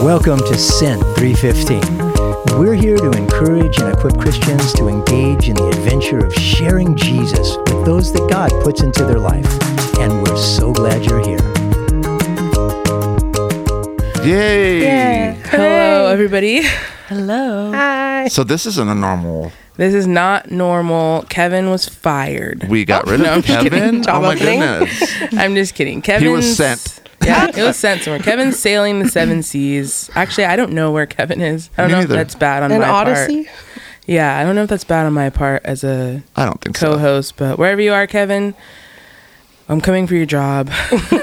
Welcome to Sin 315. We're here to encourage and equip Christians to engage in the adventure of sharing Jesus with those that God puts into their life. And we're so glad you're here. Yay! Yeah. Hello, everybody. Hello. Hi. So this isn't a normal. This is not normal. Kevin was fired. We got rid No, I'm of just kidding. Kevin? Job Oh my opening. goodness. I'm just kidding. Kevin was sent. Yeah, it was sent somewhere. Kevin's sailing the seven seas. Actually, I don't know where Kevin is. I don't Me know neither. if that's bad on An my Odyssey? part. Yeah, I don't know if that's bad on my part as a I don't think so. co-host, but wherever you are, Kevin, I'm coming for your job.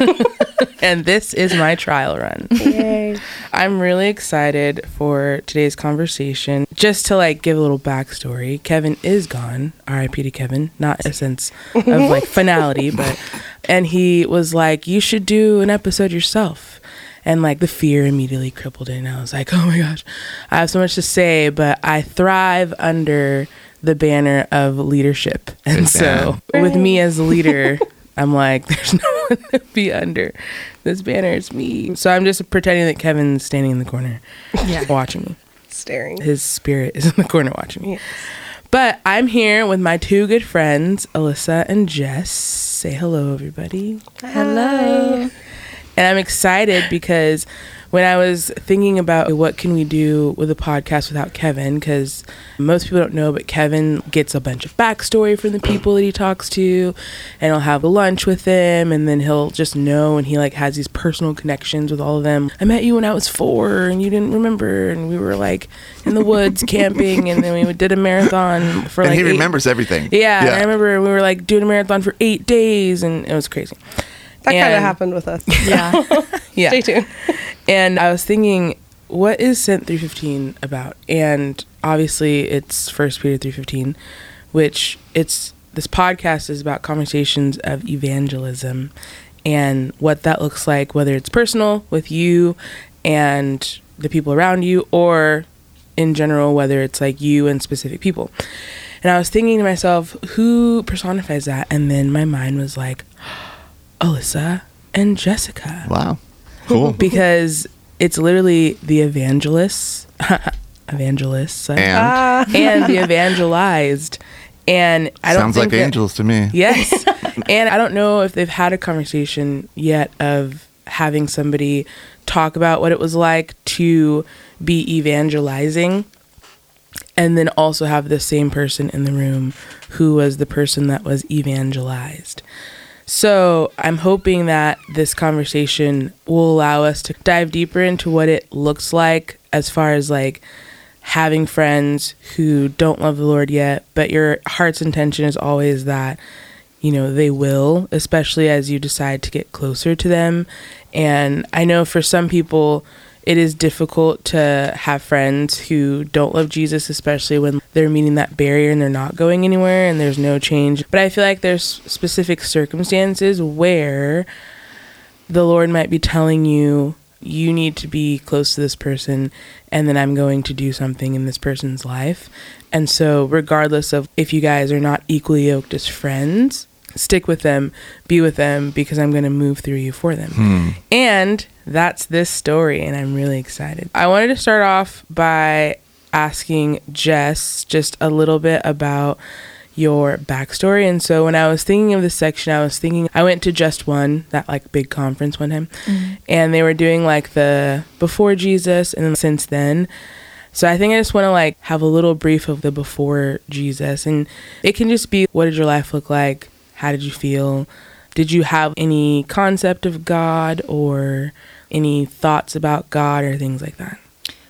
And this is my trial run. Yay. I'm really excited for today's conversation. Just to give a little backstory, Kevin is gone. R.I.P. to Kevin. Not in a sense of finality, and he was like, you should do an episode yourself. And the fear immediately crippled it. And I was like, oh my gosh, I have so much to say, but I thrive under the banner of leadership. And so with me as the leader, I'm like, there's no one to be under this banner. It's me. So I'm just pretending that Kevin's standing in the corner watching me. Staring. His spirit is in the corner watching me. Yes. But I'm here with my two good friends, Alyssa and Jess. Say hello, everybody. Hello. And I'm excited because when I was thinking about what can we do with a podcast without Kevin, because most people don't know, but Kevin gets a bunch of backstory from the people that he talks to, and he'll have lunch with them, and then he'll just know, and he has these personal connections with all of them. I met you when I was 4, and you didn't remember, and we were in the woods camping, and then we did a marathon for And he 8 remembers everything. Yeah, and I remember we were doing a marathon for 8 days, and it was crazy. That kind of happened with us. Yeah. Yeah. Stay tuned. And I was thinking, what is Sin 315 about? And obviously it's 1 Peter 3:15, which this podcast is about conversations of evangelism and what that looks like, whether it's personal with you and the people around you, or in general, whether it's you and specific people. And I was thinking to myself, who personifies that? And then my mind was like, Alyssa and Jessica. Wow. Cool. Because it's literally the evangelists and the evangelized. And I don't Sounds think like angels to me. Yes. And I don't know if they've had a conversation yet of having somebody talk about what it was like to be evangelizing, and then also have the same person in the room who was the person that was evangelized. So I'm hoping that this conversation will allow us to dive deeper into what it looks like as far as having friends who don't love the Lord yet, but your heart's intention is always that, they will, especially as you decide to get closer to them. And I know for some people, it is difficult to have friends who don't love Jesus, especially when they're meeting that barrier and they're not going anywhere and there's no change. But I feel like there's specific circumstances where the Lord might be telling you, you need to be close to this person, and then I'm going to do something in this person's life. And so regardless of if you guys are not equally yoked as friends, stick with them, be with them, because I'm going to move through you for them. And that's this story, and I'm really excited. I wanted to start off by asking Jess just a little bit about your backstory. And so when I was thinking of this section, I went to Just One, that big conference one time, and they were doing the before Jesus and then since then. So I think I just want to have a little brief of the before Jesus, and it can just be, what did your life look like? How did you feel? Did you have any concept of God or any thoughts about God or things like that?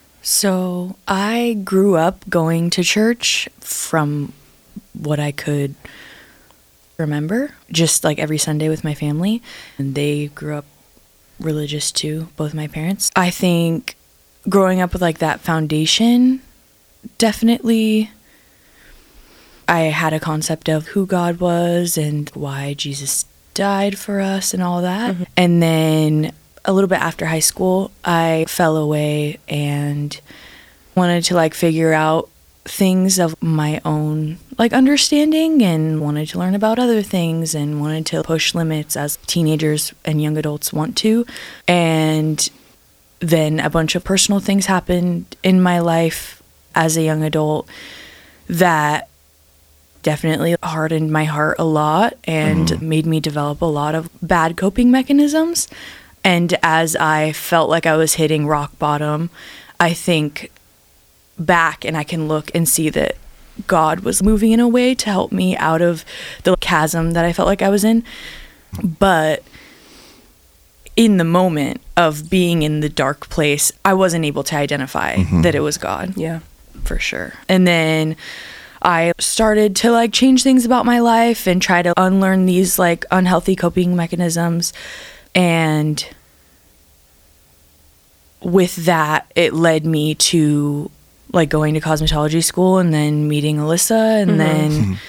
So I grew up going to church from what I could remember, just every Sunday with my family. And they grew up religious too, both my parents. I think growing up with that foundation, definitely I had a concept of who God was and why Jesus died for us and all that. Mm-hmm. And then a little bit after high school, I fell away and wanted to figure out things of my own understanding, and wanted to learn about other things and wanted to push limits as teenagers and young adults want to. And then a bunch of personal things happened in my life as a young adult that definitely hardened my heart a lot and made me develop a lot of bad coping mechanisms. And as I felt like I was hitting rock bottom, I think back and I can look and see that God was moving in a way to help me out of the chasm that I felt like I was in. But in the moment of being in the dark place, I wasn't able to identify that it was God. Yeah. For sure. And then I started to like change things about my life and try to unlearn these like unhealthy coping mechanisms. And with that, it led me to like going to cosmetology school and then meeting Alyssa and then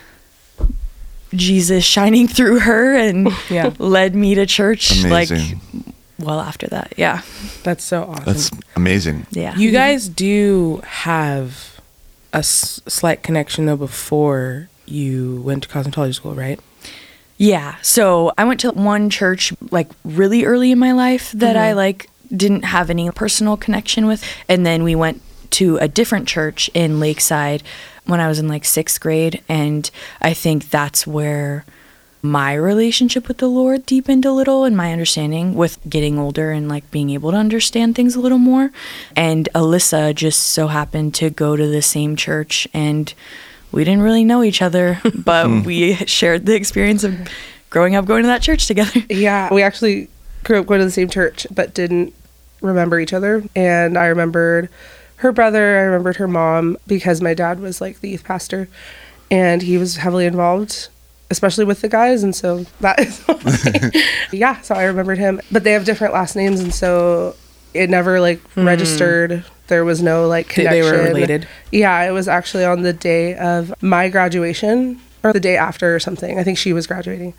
Jesus shining through her and led me to church. Amazing. Like well after that. Yeah. That's so awesome. That's amazing. Yeah. You guys do have a slight connection though before you went to cosmetology school, right? Yeah. So I went to one church like really early in my life that I like didn't have any personal connection with. And then we went to a different church in Lakeside when I was in like 6th grade. And I think that's where my relationship with the Lord deepened a little and my understanding with getting older and like being able to understand things a little more. And Alyssa just so happened to go to the same church and we didn't really know each other, but we shared the experience of growing up going to that church together. Yeah, we actually grew up going to the same church, but didn't remember each other. And I remembered her brother, I remembered her mom, because my dad was like the youth pastor, and he was heavily involved, especially with the guys, and so that is yeah, so I remembered him. But they have different last names, and so it never like registered. There was no like connection. They were related. Yeah, it was actually on the day of my graduation or the day after or something. I think she was graduating.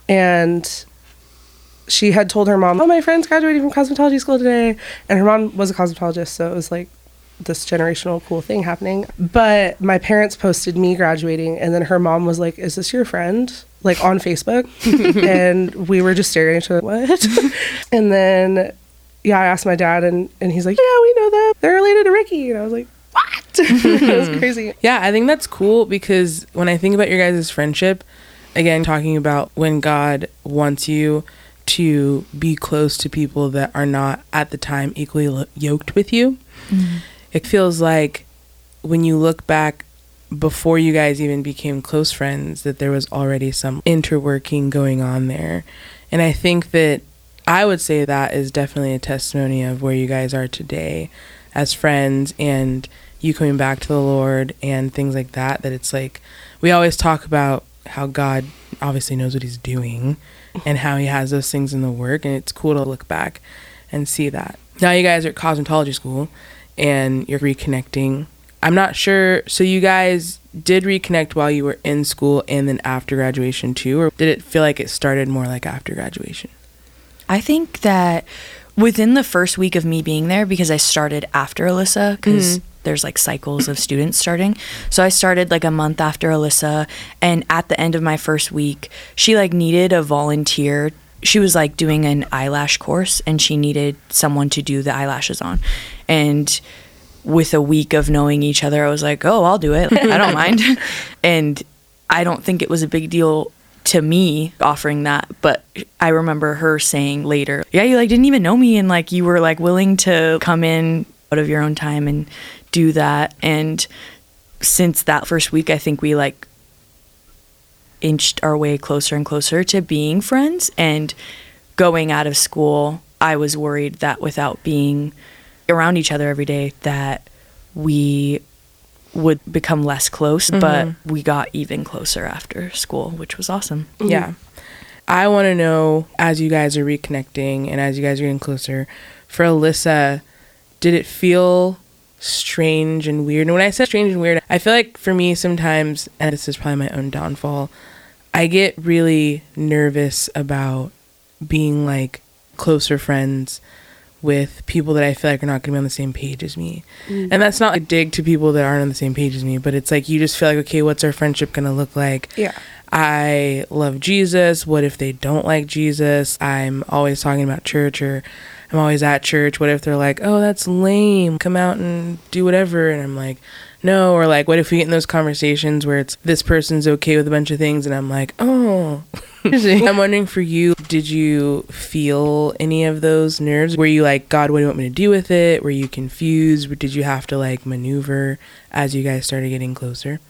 And she had told her mom, oh, my friend's graduating from cosmetology school today. And her mom was a cosmetologist, so it was like this generational cool thing happening. But my parents posted me graduating, and then her mom was like, is this your friend? Like on Facebook. And we were just staring at each other, what? And then I asked my dad, and he's like, yeah, we know them. They're related to Ricky. And I was like, what? It was crazy. Yeah, I think that's cool because when I think about your guys' friendship, again, talking about when God wants you to be close to people that are not at the time equally yoked with you, it feels like when you look back before you guys even became close friends, that there was already some interworking going on there. And I think that I would say that is definitely a testimony of where you guys are today as friends and you coming back to the Lord and things like that, that it's like, we always talk about how God obviously knows what he's doing and how he has those things in the work. And it's cool to look back and see that. Now you guys are at cosmetology school and you're reconnecting. I'm not sure. So you guys did reconnect while you were in school and then after graduation too? Or did it feel like it started more like after graduation? I think that within the first week of me being there, because I started after Alyssa, because there's like cycles of students starting. So I started like a month after Alyssa, and at the end of my first week, she like needed a volunteer. She was like doing an eyelash course and she needed someone to do the eyelashes on. And with a week of knowing each other, I was like, oh, I'll do it. I don't mind. And I don't think it was a big deal to me offering that, but I remember her saying later, yeah, you like didn't even know me and like you were like willing to come in out of your own time and do that. And since that first week, I think we like inched our way closer and closer to being friends. And going out of school, I was worried that without being around each other every day that we would become less close, but we got even closer after school, which was awesome. Yeah. I want to know, as you guys are reconnecting and as you guys are getting closer, for Alyssa, did it feel strange and weird? And when I say strange and weird, I feel like for me sometimes, and this is probably my own downfall, I get really nervous about being like closer friends with people that I feel like are not going to be on the same page as me. And that's not a dig to people that aren't on the same page as me, but it's like you just feel like, okay, what's our friendship going to look like? Yeah. I love Jesus. What if they don't like Jesus? I'm always talking about church, or I'm always at church. What if they're like, oh, that's lame, come out and do whatever? And I'm like, no. Or like, what if we get in those conversations where it's this person's okay with a bunch of things and I'm like, oh. I'm wondering for you, did you feel any of those nerves? Were you like, God, what do you want me to do with it? Were you confused? Did you have to like maneuver as you guys started getting closer?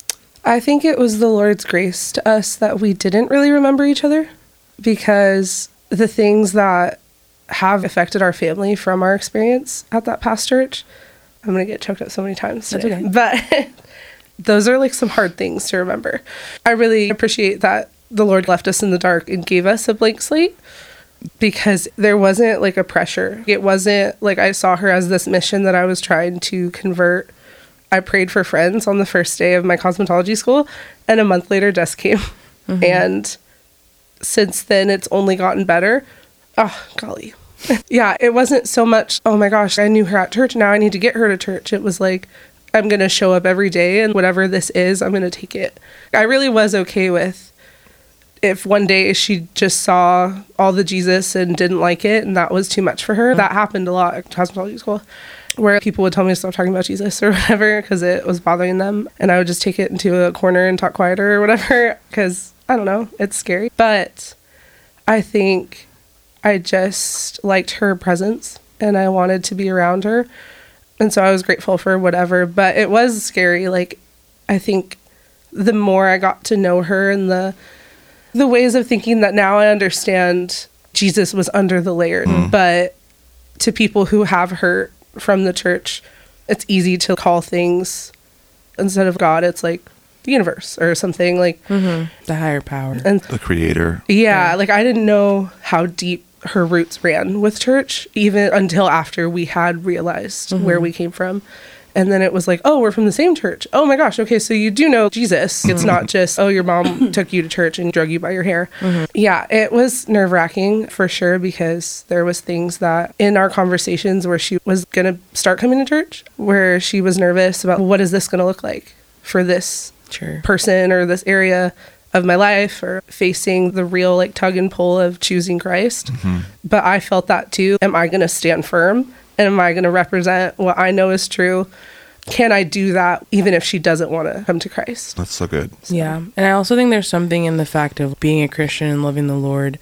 I think it was the Lord's grace to us that we didn't really remember each other, because the things that have affected our family from our experience at that past church, I'm going to get choked up so many times today. But those are like some hard things to remember. I really appreciate that the Lord left us in the dark and gave us a blank slate, because there wasn't like a pressure. It wasn't like I saw her as this mission that I was trying to convert. I prayed for friends on the first day of my cosmetology school, and a month later Jess came. Mm-hmm. And since then it's only gotten better. Oh, golly. Yeah, it wasn't so much, oh my gosh, I knew her at church, now I need to get her to church. It was like, I'm going to show up every day, and whatever this is, I'm going to take it. I really was okay with if one day she just saw all the Jesus and didn't like it and that was too much for her. That happened a lot at cosmetology school, where people would tell me to stop talking about Jesus or whatever because it was bothering them. And I would just take it into a corner and talk quieter or whatever because, I don't know, it's scary. But I think I just liked her presence and I wanted to be around her. And so I was grateful for whatever. But it was scary. Like, I think the more I got to know her and the ways of thinking that now I understand Jesus was under the layer. But to people who have hurt from the church, it's easy to call things, instead of God, it's like the universe or something like the higher power and the creator. Yeah, like I didn't know how deep her roots ran with church even until after we had realized where we came from. And then it was like, oh, we're from the same church. Oh my gosh. Okay. So you do know Jesus. It's not just, oh, your mom took you to church and drug you by your hair. Yeah, it was nerve wracking for sure, because there was things that in our conversations where she was going to start coming to church, where she was nervous about what is this going to look like for this person or this area of my life, or facing the real like tug and pull of choosing Christ. But I felt that too. Am I going to stand firm? And am I going to represent what I know is true? Can I do that even if she doesn't want to come to Christ? That's so good. Yeah. And I also think there's something in the fact of being a Christian and loving the Lord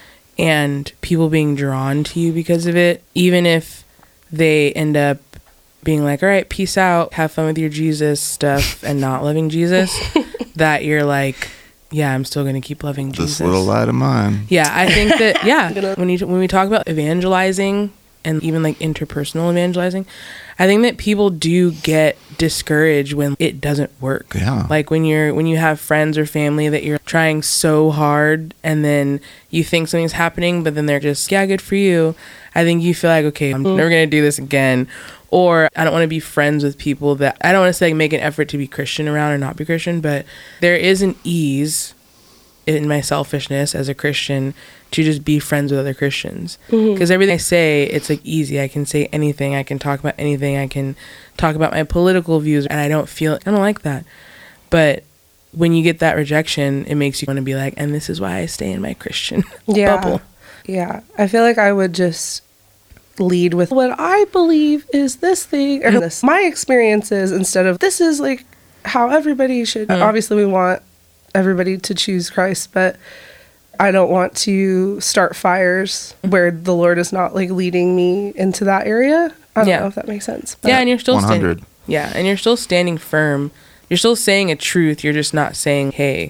and people being drawn to you because of it, even if they end up being like, all right, peace out, have fun with your Jesus stuff and not loving Jesus, that you're like, yeah, I'm still going to keep loving Jesus. This little light of mine. Yeah, I think that, yeah, when we talk about evangelizing, and even like interpersonal evangelizing, I think that people do get discouraged when it doesn't work. Yeah. Like when you have friends or family that you're trying so hard and then you think something's happening, but then they're just, yeah, good for you. I think you feel like, okay, I'm never going to do this again. Or I don't want to be friends with people that, I don't want to say like make an effort to be Christian around or not be Christian, but there is an ease in my selfishness as a Christian to just be friends with other Christians, because everything I say, it's like easy. I can say anything. I can talk about anything. I can talk about my political views, and I don't like that. But when you get that rejection, it makes you want to be like, and this is why I stay in my Christian bubble. Yeah. I feel like I would just lead with what I believe is this thing or this, my experiences, instead of this is like how everybody should. Obviously we want everybody to choose Christ, but I don't want to start fires where the Lord is not like leading me into that area. I don't know if that makes sense. Yeah, and you're still 100. And you're still standing firm. You're still saying a truth. You're just not saying, hey,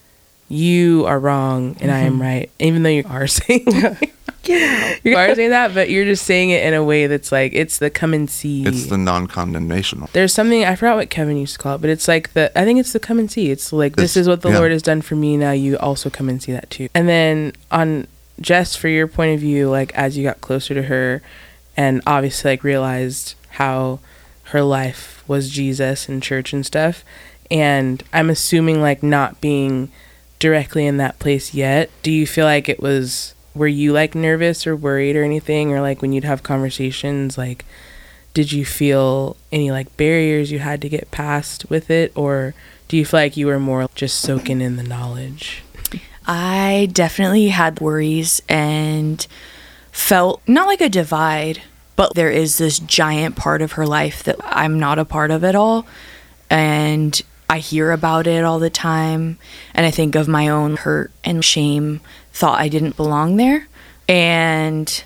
you are wrong and I am right. Even though you are saying get out. You are saying that, but you're just saying it in a way that's like, it's the come and see. It's the non-condemnational. There's something, I forgot what Kevin used to call it, but it's like I think it's the come and see. It's like, this is what the Lord has done for me. Now you also come and see that too. And then on Jess, for your point of view, like as you got closer to her and obviously like realized how her life was Jesus and church and stuff. And I'm assuming like not being directly in that place yet, do you feel like were you like nervous or worried or anything, or like when you'd have conversations, like did you feel any like barriers you had to get past with it, or do you feel like you were more just soaking in the knowledge? I definitely had worries, and felt not like a divide, but there is this giant part of her life that I'm not a part of at all. And I hear about it all the time. And I think of my own hurt and shame, thought I didn't belong there. And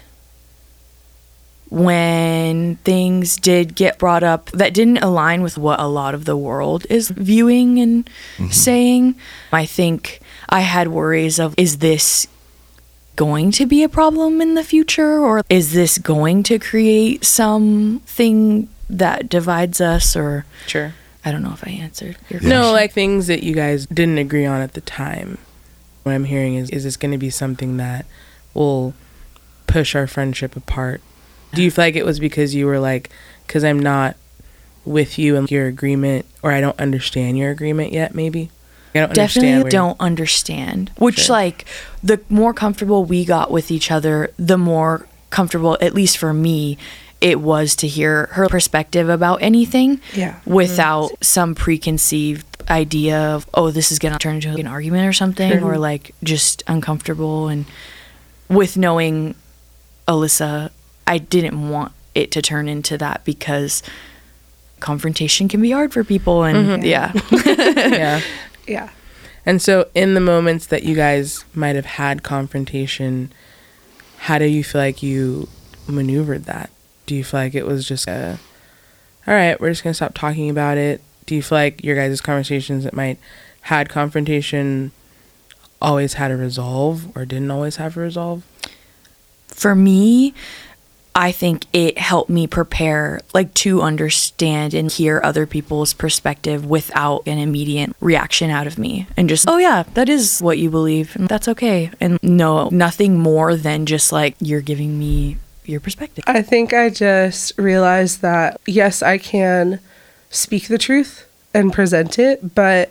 when things did get brought up that didn't align with what a lot of the world is viewing and saying, I think I had worries of, is this going to be a problem in the future, or is this going to create something that divides us? Or Sure. I don't know if I answered your Yeah. No, question. like things that you guys didn't agree on at the time. What I'm hearing is this going to be something that will push our friendship apart? Do you feel like it was because you were like, because I'm not with you in your agreement, or I don't understand your agreement yet, maybe? I don't Definitely understand don't understand. Which, Sure. like, the more comfortable we got with each other, the more comfortable, at least for me, it was to hear her perspective about anything Yeah. without some preconceived idea of, oh, this is going to turn into an argument or something, Sure. or like just uncomfortable. And with knowing Alyssa, I didn't want it to turn into that, because confrontation can be hard for people. And yeah. Yeah. Yeah. And so in the moments that you guys might have had confrontation, how do you feel like you maneuvered that? Do you feel like it was just all right, we're just going to stop talking about it? Do you feel like your guys' conversations that might had confrontation always had a resolve, or didn't always have a resolve? For me, I think it helped me prepare, like, to understand and hear other people's perspective without an immediate reaction out of me, and just, oh yeah, that is what you believe, and that's okay. And no, nothing more than just like, you're giving me your perspective. I think I just realized that, yes, I can speak the truth and present it, but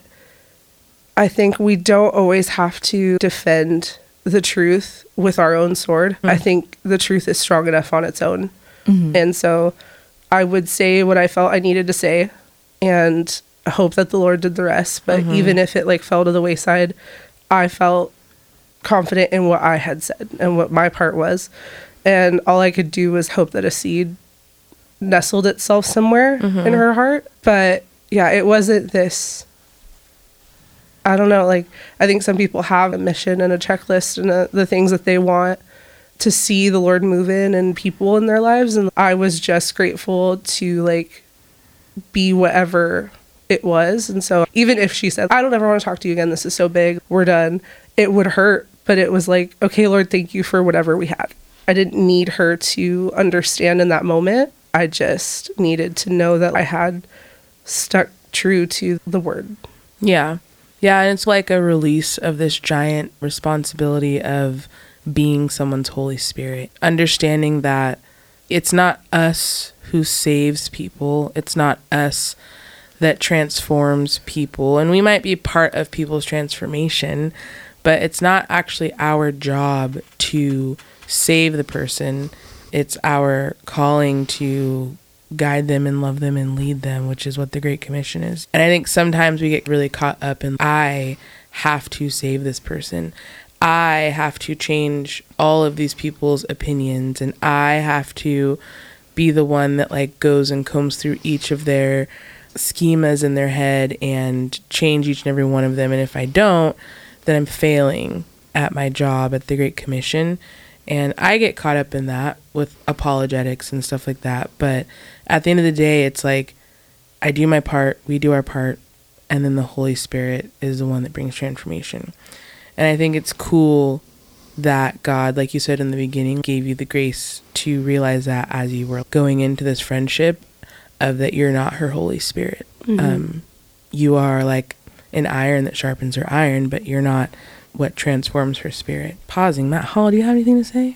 I think we don't always have to defend the truth with our own sword. I think the truth is strong enough on its own. And so I would say what I felt I needed to say, and I hope that the Lord did the rest. But even if it like fell to the wayside, I felt confident in what I had said and what my part was. And all I could do was hope that a seed nestled itself somewhere in her heart. But yeah, it wasn't this, I don't know, like, I think some people have a mission and a checklist and the things that they want to see the Lord move in and people in their lives. And I was just grateful to like be whatever it was. And so even if she said, I don't ever want to talk to you again, this is so big, we're done, it would hurt. But it was like, okay, Lord, thank you for whatever we had. I didn't need her to understand in that moment. I just needed to know that I had stuck true to the word. Yeah. Yeah, and it's like a release of this giant responsibility of being someone's Holy Spirit. Understanding that it's not us who saves people. It's not us that transforms people. And we might be part of people's transformation, but it's not actually our job to save the person. It's our calling to guide them and love them and lead them, which is what the Great Commission is. And I think sometimes we get really caught up in, I have to save this person. I have to change all of these people's opinions, and I have to be the one that like goes and combs through each of their schemas in their head and change each and every one of them. And if I don't, then I'm failing at my job at the Great Commission. And I get caught up in that with apologetics and stuff like that. But at the end of the day, it's like, I do my part, we do our part, and then the Holy Spirit is the one that brings transformation. And I think it's cool that God, like you said in the beginning, gave you the grace to realize that as you were going into this friendship, of that you're not her Holy Spirit. You are like an iron that sharpens her iron, but you're not what transforms her spirit. Pausing. Matt Hall, do you have anything to say?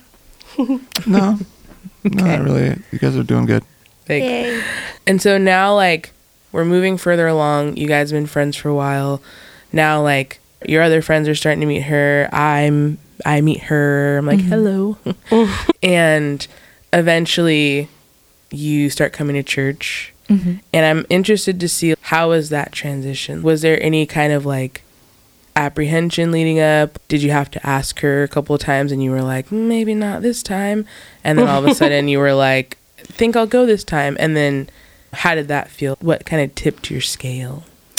No, not really. You guys are doing good. Like, and so now, like, we're moving further along. You guys have been friends for a while. Now, like, your other friends are starting to meet her. I meet her. I'm like, hello. And eventually you start coming to church. And I'm interested to see, how was that transition? Was there any kind of like apprehension leading up? Did you have to ask her a couple of times and you were like, maybe not this time? And then all of a sudden you were like, think I'll go this time. And then how did that feel? What kind of tipped your scale?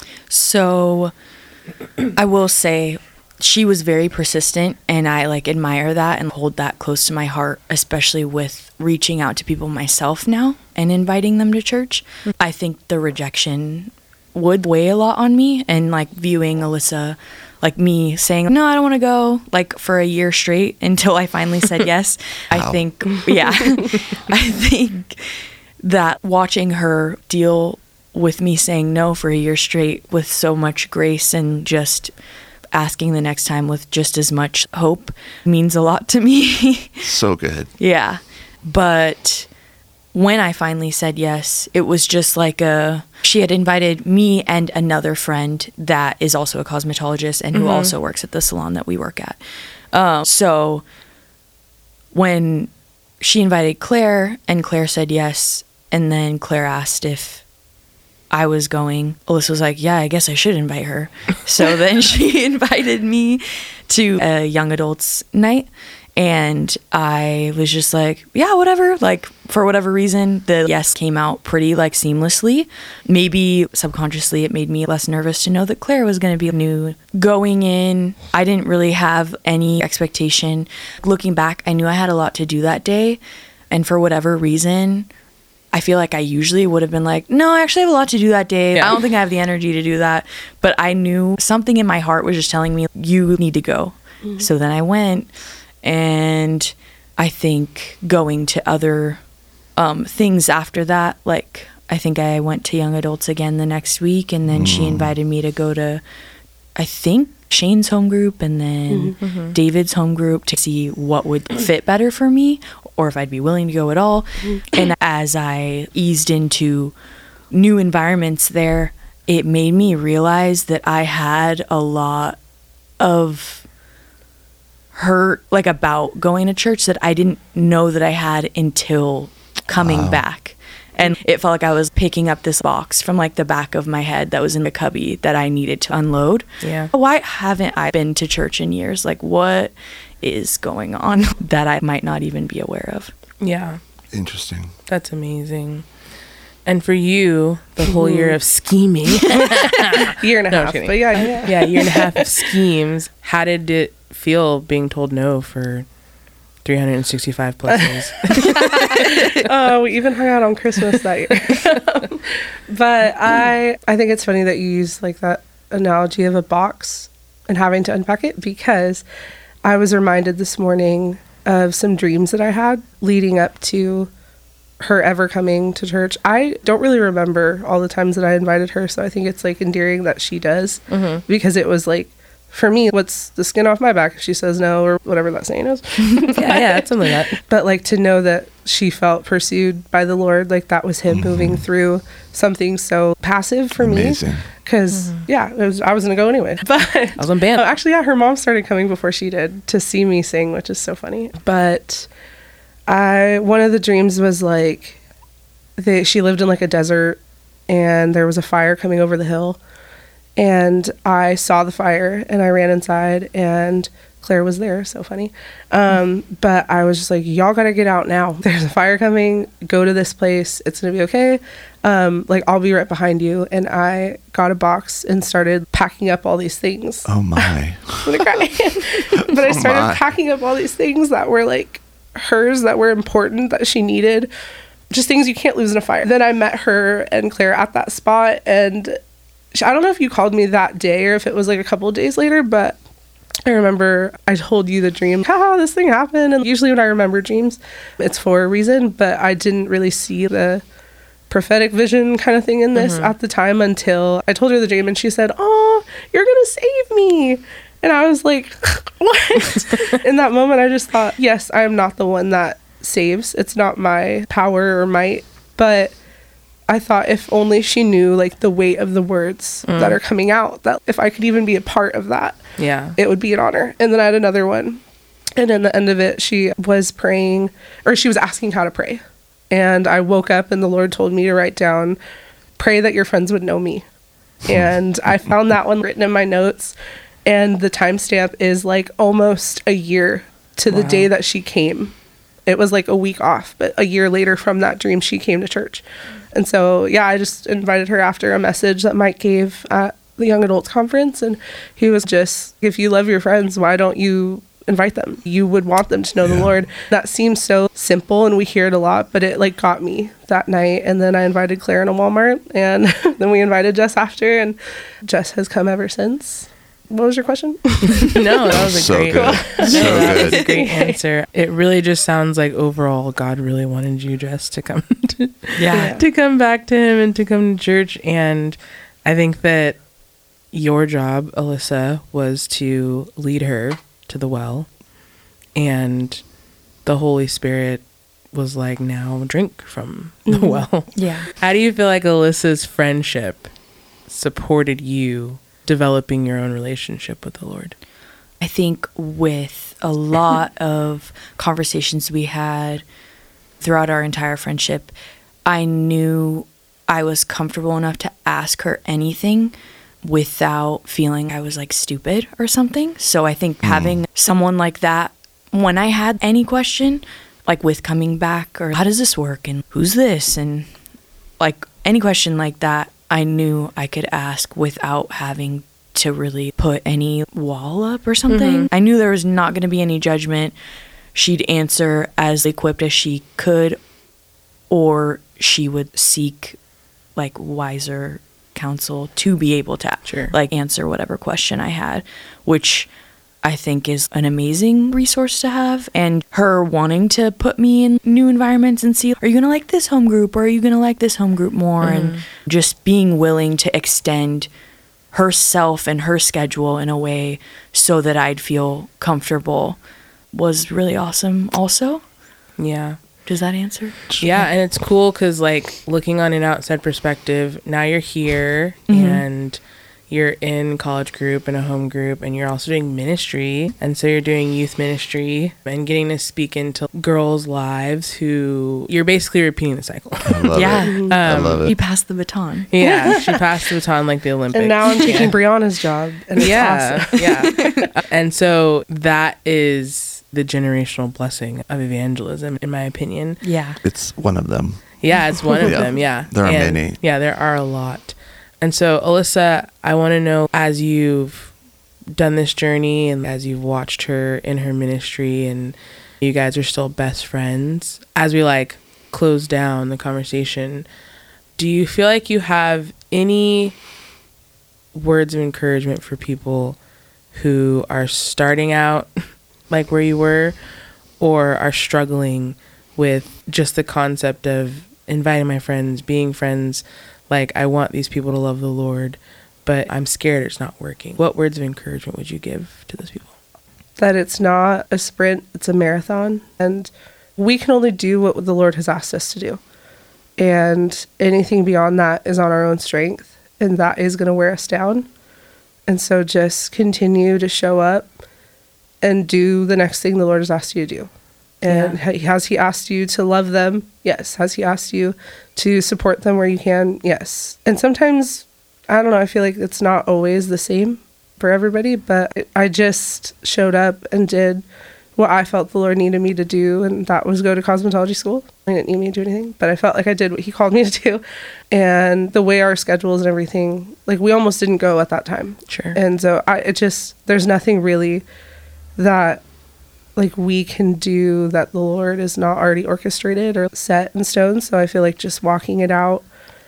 So I will say she was very persistent, and I like admire that and hold that close to my heart, especially with reaching out to people myself now and inviting them to church. I think the rejection would weigh a lot on me, and like viewing Alyssa, like me saying, no, I don't want to go, like for a year straight until I finally said yes. I think, yeah, I think that watching her deal with me saying no for a year straight with so much grace and just asking the next time with just as much hope means a lot to me. So good. Yeah. But when I finally said yes, it was just like she had invited me and another friend that is also a cosmetologist and who also works at the salon that we work at. So when she invited Claire and Claire said yes, and then Claire asked if I was going, Alyssa was like, yeah, I guess I should invite her. So then she invited me to a young adults night, and I was just like, yeah, whatever. Like, for whatever reason, the yes came out pretty like seamlessly. Maybe subconsciously it made me less nervous to know that Claire was going to be new. Going in, I didn't really have any expectation. Looking back, I knew I had a lot to do that day, and for whatever reason, I feel like I usually would have been like, no, I actually have a lot to do that day. Yeah. I don't think I have the energy to do that. But I knew something in my heart was just telling me, you need to go. Mm-hmm. So then I went, and I think going to other things after that, like I think I went to Young Adults again the next week, and then she invited me to go to, I think, Shane's home group and then David's home group to see what would fit better for me or if I'd be willing to go at all. And as I eased into new environments there, it made me realize that I had a lot of hurt like about going to church that I didn't know that I had until coming back. And it felt like I was picking up this box from like the back of my head that was in the cubby that I needed to unload. Yeah. Why haven't I been to church in years? Like, what is going on that I might not even be aware of? Yeah. Interesting. That's amazing. And for you, the whole year of scheming. Year and a half. But yeah. Yeah, year and a half of schemes. How did it feel being told no for 365 plus days? We even hung out on Christmas that year. But I think it's funny that you use like that analogy of a box and having to unpack it, because I was reminded this morning of some dreams that I had leading up to her ever coming to church. I don't really remember all the times that I invited her, so I think it's like endearing that she does, because it was like, for me, what's the skin off my back if she says no, or whatever that saying is. yeah, it's something like that. But like to know that she felt pursued by the Lord, like that was him moving through something so passive for Amazing. me. Because I was gonna go anyway. But I was on band. Actually, yeah, her mom started coming before she did to see me sing, which is so funny. But one of the dreams was like she lived in like a desert, and there was a fire coming over the hill. And I saw the fire and I ran inside, and Claire was there. So funny. But I was just like, y'all got to get out now. There's a fire coming. Go to this place. It's going to be okay. Like, I'll be right behind you. And I got a box and started packing up all these things. Oh my. I'm going to cry. But I started packing up all these things that were like hers, that were important, that she needed. Just things you can't lose in a fire. Then I met her and Claire at that spot, and I don't know if you called me that day or if it was like a couple of days later, but I remember I told you the dream, this thing happened. And usually when I remember dreams, it's for a reason, but I didn't really see the prophetic vision kind of thing in this at the time until I told her the dream, and she said, "Oh, you're going to save me." And I was like, what? In that moment, I just thought, yes, I am not the one that saves. It's not my power or might, but I thought if only she knew like the weight of the words that are coming out, that if I could even be a part of that, it would be an honor. And then I had another one. And in the end of it, she was praying, or she was asking how to pray. And I woke up and the Lord told me to write down, pray that your friends would know me. And I found that one written in my notes. And the timestamp is like almost a year to the day that she came. It was like a week off, but a year later from that dream, she came to church. And so, yeah, I just invited her after a message that Mike gave at the Young Adults Conference. And he was just, if you love your friends, why don't you invite them? You would want them to know the Lord. That seems so simple, and we hear it a lot, but it like got me that night. And then I invited Claire in a Walmart, and then we invited Jess after, and Jess has come ever since. What was your question? No, that was a So great, good. So that was good. a great answer. It really just sounds like overall God really wanted you, Jess, to come to come back to him and to come to church. And I think that your job, Alyssa, was to lead her to the well, and the Holy Spirit was like, now drink from the well. Yeah. How do you feel like Alyssa's friendship supported you developing your own relationship with the Lord? I think with a lot of conversations we had throughout our entire friendship, I knew I was comfortable enough to ask her anything without feeling I was like stupid or something. So I think having someone like that, when I had any question, like with coming back or how does this work and who's this, and like any question like that, I knew I could ask without having to really put any wall up or something. I knew there was not going to be any judgment. She'd answer as equipped as she could, or she would seek like wiser counsel to be able to like answer whatever question I had, which I think is an amazing resource to have. And her wanting to put me in new environments and see, are you going to like this home group, or are you going to like this home group more? And just being willing to extend herself and her schedule in a way so that I'd feel comfortable was really awesome also. Yeah. Does that answer? Yeah, and it's cool because, like, looking on an outside perspective, now you're here and you're in college group and a home group, and you're also doing ministry. And so you're doing youth ministry and getting to speak into girls' lives who you're basically repeating the cycle. I love it. I love it. You passed the baton. Yeah, she passed the baton like the Olympics. And now I'm taking Brianna's job, and it's awesome. Yeah. And so that is the generational blessing of evangelism, in my opinion. Yeah. It's one of them. Yeah, it's one of Yeah. them. Yeah. There are And, many. Yeah, there are a lot. And so, Alyssa, I want to know, as you've done this journey and as you've watched her in her ministry and you guys are still best friends, as we like close down the conversation, do you feel like you have any words of encouragement for people who are starting out like where you were, or are struggling with just the concept of inviting my friends, being friends? Like, I want these people to love the Lord, but I'm scared it's not working. What words of encouragement would you give to those people? That it's not a sprint, it's a marathon. And we can only do what the Lord has asked us to do. And anything beyond that is on our own strength, and that is going to wear us down. And so just continue to show up and do the next thing the Lord has asked you to do. And has he asked you to love them? Yes. Has he asked you to support them where you can? Yes. And sometimes, I don't know, I feel like it's not always the same for everybody, but I just showed up and did what I felt the Lord needed me to do, and that was go to cosmetology school. He didn't need me to do anything, but I felt like I did what he called me to do. And the way our schedules and everything, like, we almost didn't go at that time. Sure. And so there's nothing really that like we can do that the Lord is not already orchestrated or set in stone. So I feel like just walking it out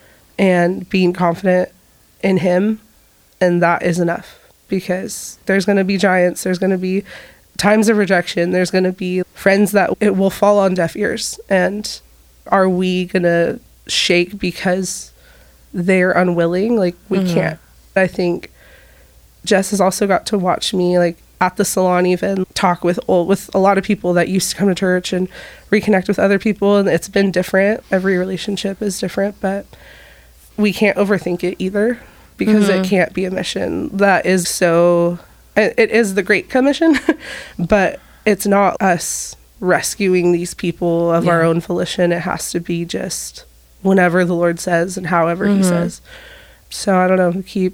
and being confident in him, and that is enough, because there's going to be giants, there's going to be times of rejection, there's going to be friends that it will fall on deaf ears. And are we going to shake because they're unwilling? Like, we can't. I think Jess has also got to watch me, like, at the salon, even talk with a lot of people that used to come to church and reconnect with other people. And it's been different. Every relationship is different, but we can't overthink it either, because it can't be a mission that is so, it is the Great Commission, but it's not us rescuing these people of our own volition. It has to be just whenever the Lord says and however he says. So I don't know, keep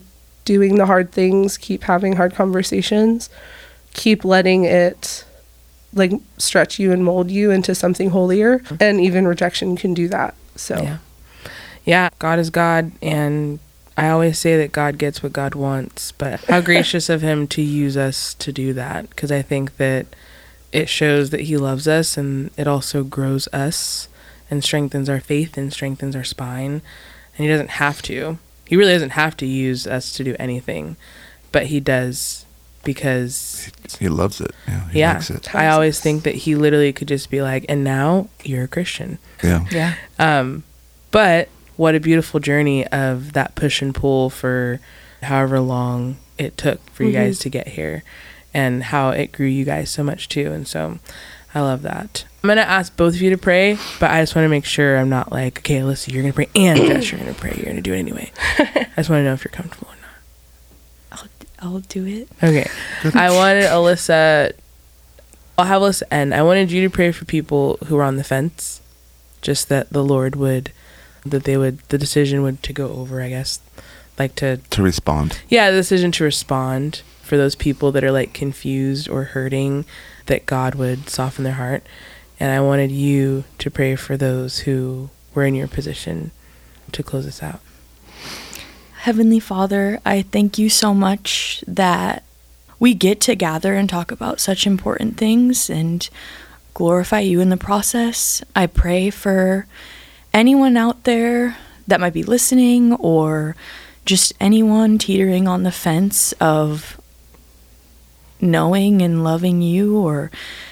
doing the hard things, keep having hard conversations, keep letting it like stretch you and mold you into something holier. And even rejection can do that. So yeah, God is God, and I always say that God gets what God wants, but how gracious of him to use us to do that, because I think that it shows that he loves us, and it also grows us and strengthens our faith and strengthens our spine. And he doesn't have to. He really doesn't have to use us to do anything, but he does, because he loves it. Yeah, he likes it. I always think that he literally could just be like, and now you're a Christian. Yeah. But what a beautiful journey of that push and pull for however long it took for you guys to get here, and how it grew you guys so much too. And so I love that. I'm going to ask both of you to pray, but I just want to make sure I'm not like, okay, Alyssa, you're going to pray, and Jess, you're going to pray. You're going to do it anyway. I just want to know if you're comfortable or not. I'll do it. Okay. I wanted Alyssa, I'll have Alyssa end. I wanted you to pray for people who are on the fence, just that the Lord would, that they would, the decision would to go over, I guess, like to respond. Yeah, the decision to respond for those people that are like confused or hurting, that God would soften their heart. And I wanted you to pray for those who were in your position to close this out. Heavenly Father, I thank you so much that we get to gather and talk about such important things and glorify you in the process. I pray for anyone out there that might be listening, or just anyone teetering on the fence of knowing and loving you, or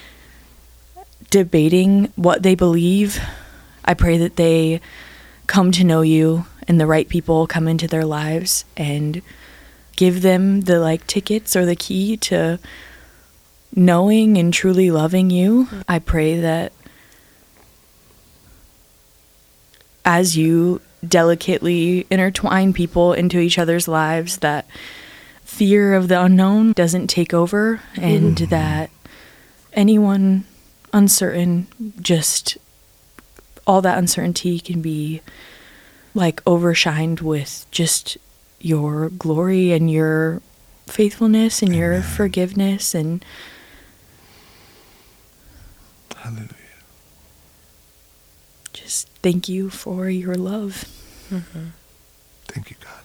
debating what they believe. I pray that they come to know you and the right people come into their lives and give them the like tickets or the key to knowing and truly loving you. I pray that as you delicately intertwine people into each other's lives, that fear of the unknown doesn't take over, and that anyone uncertain, just all that uncertainty can be like overshined with just your glory and your faithfulness and your forgiveness. And hallelujah. Just thank you for your love. Thank you, God.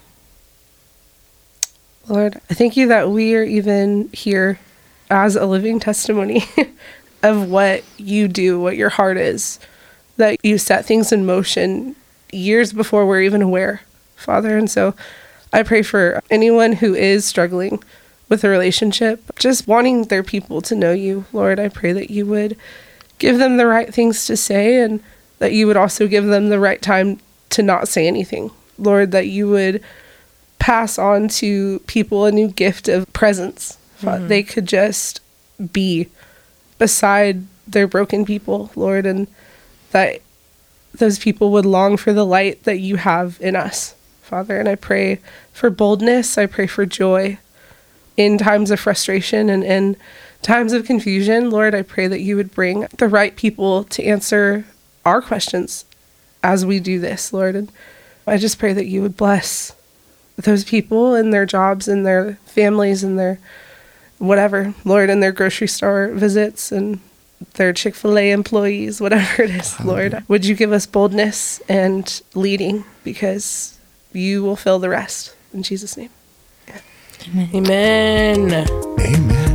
Lord, I thank you that we are even here as a living testimony of what you do, what your heart is, that you set things in motion years before we're even aware, Father. And so I pray for anyone who is struggling with a relationship, just wanting their people to know you, Lord. I pray that you would give them the right things to say, and that you would also give them the right time to not say anything. Lord, that you would pass on to people a new gift of presence. They could just be beside their broken people, Lord, and that those people would long for the light that you have in us, Father. And I pray for boldness. I pray for joy in times of frustration and in times of confusion. Lord, I pray that you would bring the right people to answer our questions as we do this, Lord. And I just pray that you would bless those people in their jobs and their families and their whatever, Lord, in their grocery store visits and their Chick-fil-A employees, whatever it is, Lord. Would you give us boldness and leading, because you will fill the rest. In Jesus' name. Amen. Amen. Amen.